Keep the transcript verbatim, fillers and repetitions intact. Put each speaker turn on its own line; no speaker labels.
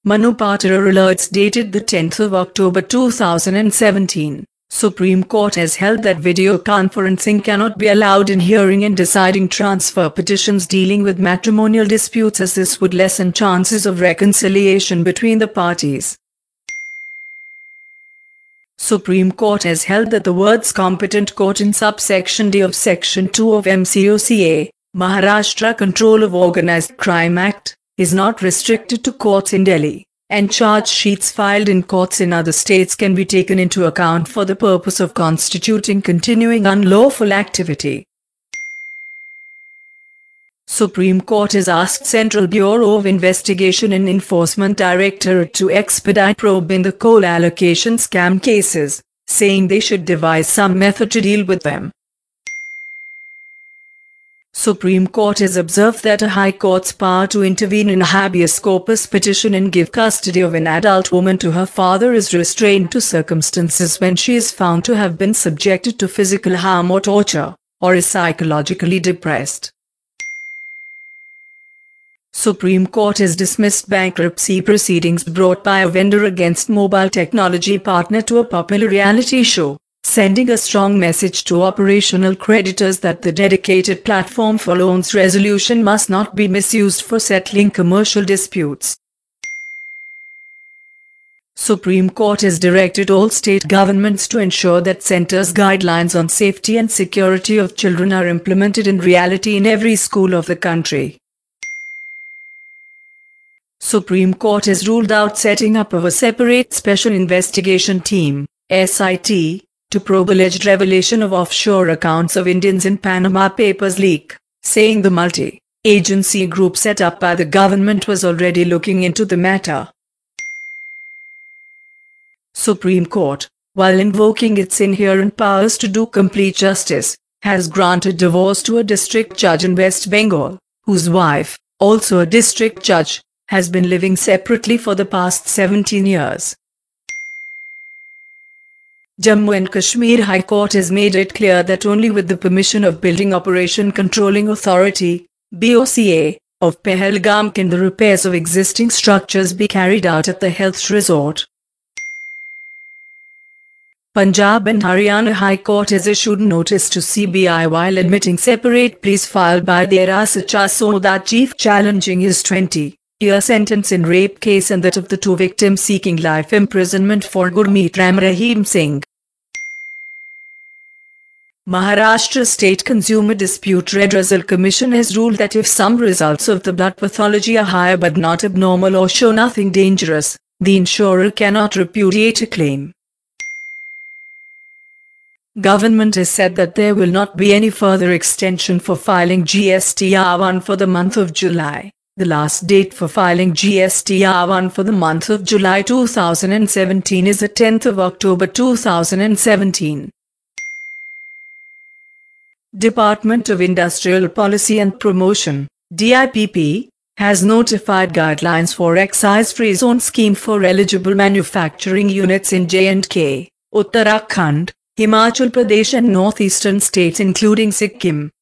Manu Patora alerts dated the tenth of October two thousand seventeen. Supreme Court has held that video conferencing cannot be allowed in hearing and deciding transfer petitions dealing with matrimonial disputes, as this would lessen chances of reconciliation between the parties. Supreme Court has held that the words competent court in subsection D of Section two of M C O C A, Maharashtra Control of Organised Crime Act, is not restricted to courts in Delhi, and charge sheets filed in courts in other states can be taken into account for the purpose of constituting continuing unlawful activity. Supreme Court has asked Central Bureau of Investigation and Enforcement Directorate to expedite probe in the coal allocation scam cases, saying they should devise some method to deal with them. Supreme Court has observed that a High Court's power to intervene in a habeas corpus petition and give custody of an adult woman to her father is restrained to circumstances when she is found to have been subjected to physical harm or torture, or is psychologically depressed. Supreme Court has dismissed bankruptcy proceedings brought by a vendor against mobile technology partner to a popular reality show, sending a strong message to operational creditors that the dedicated platform for loans resolution must not be misused for settling commercial disputes. Supreme Court has directed all state governments to ensure that centers' guidelines on safety and security of children are implemented in reality in every school of the country. Supreme Court has ruled out setting up of a separate Special Investigation Team, S I T, to probe alleged revelation of offshore accounts of Indians in Panama Papers leak, saying the multi-agency group set up by the government was already looking into the matter. Supreme Court, while invoking its inherent powers to do complete justice, has granted divorce to a district judge in West Bengal, whose wife, also a district judge, has been living separately for the past seventeen years. Jammu and Kashmir High Court has made it clear that only with the permission of Building Operation Controlling Authority, B O C A, of Pahalgam can the repairs of existing structures be carried out at the health resort. Punjab and Haryana High Court has issued notice to C B I while admitting separate pleas filed by Dera Sacha Sodha chief challenging his twenty-year sentence in rape case and that of the two victims seeking life imprisonment for Gurmeet Ram Rahim Singh. Maharashtra State Consumer Dispute Redressal Commission has ruled that if some results of the blood pathology are higher but not abnormal or show nothing dangerous, the insurer cannot repudiate a claim. Government has said that there will not be any further extension for filing G S T R one for the month of July. The last date for filing G S T R one for the month of July two thousand seventeen is the tenth of October two thousand seventeen. Department of Industrial Policy and Promotion, D I P P, has notified guidelines for excise-free zone scheme for eligible manufacturing units in J and K, Uttarakhand, Himachal Pradesh and northeastern states including Sikkim.